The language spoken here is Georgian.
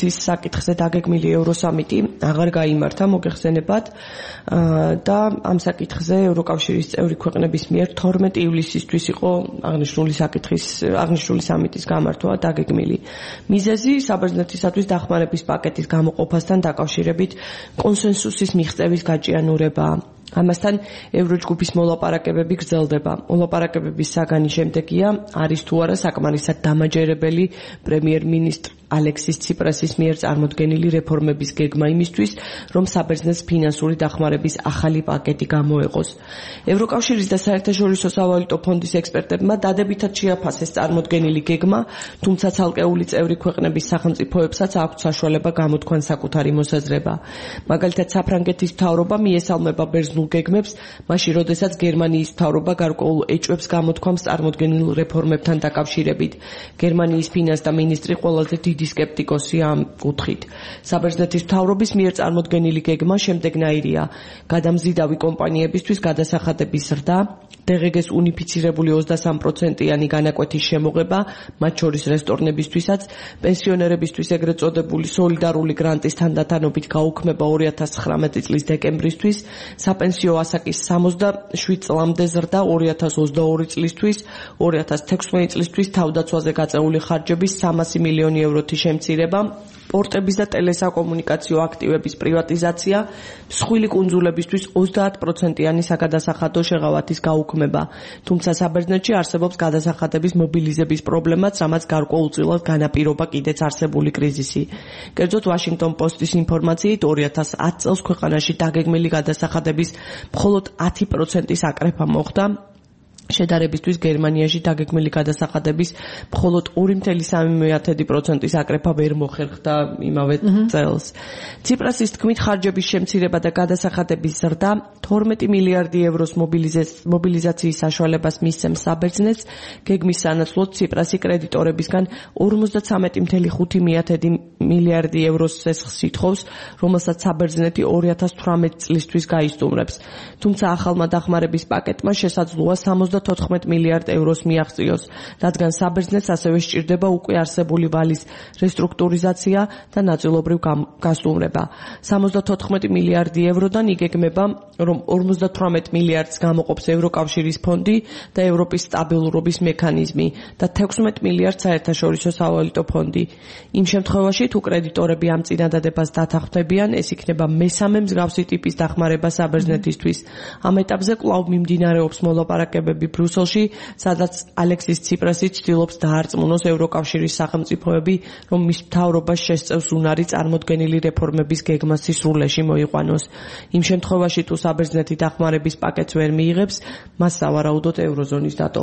მიზის საკითხზე დაგეგმილი ევროსამიტი აღარ გაიმართა მოგეხსენებათ და ამ საკითხზე ევროკავშირის წევრი ქვეყნების მიერ 12 ივლისისთვის იყო აღნიშნული სამიტის გამართვა დაგეგმილი. მიზეზი საბერძნეთისათვის დახმარების პაკეტის გამოყოფასთან დაკავშირებით კონსენსუსის მიღწევის გაჭიანურებაა. ამასთან ევროჯგუფის მოლაპარაკებები გრძელდება. მოლაპარაკებების საგანი შემდეგია არის თუ არა საკმარისად დამაჯერებელი პრემიერ-მინისტრ ალექსის ციპრასის მიერ წარმოდგენილი რეფორმების გეგმა იმისთვის, რომ საბერძნეთს ფინანსური დახმარების ახალი პაკეტი გამოეყოს. ევროკავშირის და საერთაშორისო სავალუტო ფონდის ექსპერტებმა დადებითად შეაფასეს წარმოდგენილი გეგმა, თუმცა ცალკეული წევრი ქვეყნების სახელმწიფოებსაც აქვთ საშუალება გამოთქვან საკუთარი მოსაზრება. მაგალითად, საფრანგეთის მთავრობა მიესალმება ბერძნულ გეგმებს, მაშინ როდესაც გერმანიის მთავრობა გარკვეულ ეჭვებს გამოთქვამს წარმოდგენილ რეფორმებთან დაკავშირებით. გერმანიის ფინანსთა მინისტრი ყველაზე დიდი სკეპტიკოსია ამ კუთხით. საბერძნეთის მთავრობის მიერ წარმოდგენილი გეგმა შემდეგნაირია: გადამზიდავი კომპანიებისთვის გადასახადების ზრდა, DGG-ს უნიფიცირებული 23%-იანი განაკვეთის შემოღება, მათ შორის რესტორნებისთვისაც, პენსიონერებისთვის ეგრეთ წოდებული სოლიდარული გრანტის თანდათანობით გაუქმება 2019 წლის დეკემბრისთვის, საპენსიო ასაკის 67 წლამდე ზრდა 2022 წლისთვის, 2016 წლისთვის თავდაცვაზე გაწეული ხარჯების 300 მილიონი ევროთი შემცირება, პორტების და ტელესაკომუნიკაციო აქტივების პრივატიზაცია, მსხვილი კუნძულებისთვის 30%-იანი საკადასახადო შეღავათის გაუქმება. თუმცა საბერძნეთში არსებობს გადასახადების მობილიზების პრობლემაც, რამაც გარკვეულწილად განაპირობა კიდეც არსებული კრიზისი. კერძოდ Washington Post-ის ინფორმაციით 2010 წელს ქვეყანაში დაგეგმილი გადასახადების მხოლოდ 10%-ის აკრეფა მოხდა. შედარებისთვის გერმანიაში დაგეგმილი გადასახადების მხოლოდ 2.3%-ის აკრეფა ვერ მოხერხდა იმავე წელს. ციპრასის თქმით, ხარჯების შემცირება და გადასახადების ზრდა 12 მილიარდი ევროს მობილიზაციის საშუალებას მისცემს საბერძნეთს. გეგმის სანაცვლოდ ციპრასი კრედიტორებისგან 53.5 მილიარდი ევროს სესხს ითხოვს, რომელსაც საბერძნეთი 2018 წლისთვის გაისტუმრებს. თუმცა ახალმა დახმარების პაკეტმა შესაძლოა 74 მილიარდ ევროს მიაღწიოს, რადგან საბერძნეთს ასევე სჭირდება უკვე არსებული ვალის რესტრუქტურიზაცია და ნაწილობრივ გასტუმრება. 74 მილიარდი ევროდან იგეგმება, რომ 58 მილიარდს გამოყოფს ევროკავშირის ფონდი და ევროპის სტაბილურობის მექანიზმი და 16 მილიარდს საერთაშორისო სავალუტო ფონდი. იმ შემთხვევაში, თუ კრედიტორები ამ წინადადებას დათანხმდებიან, ეს იქნება მესამე მსგავსი ტიპის დახმარება საბერძნეთისთვის. ამ ეტაპზე კვლავ მიმდინარეობს მოლაპარაკებები ბრიუსელში, სადაც ალექსის ციპრასი ცდილობს დაარწმუნოს ევროკავშირის სახელმწიფოები, რომ მის მთავრობას შესწევს უნარი წარმოდგენილი რეფორმების გეგმას სისრულეში მოიყვანოს. იმ შემთხვევაში, თუ საბერძნეთი დახმარების პაკეტს ვერ მიიღებს, მას სავარაუდოდ ევროზონის დატოვება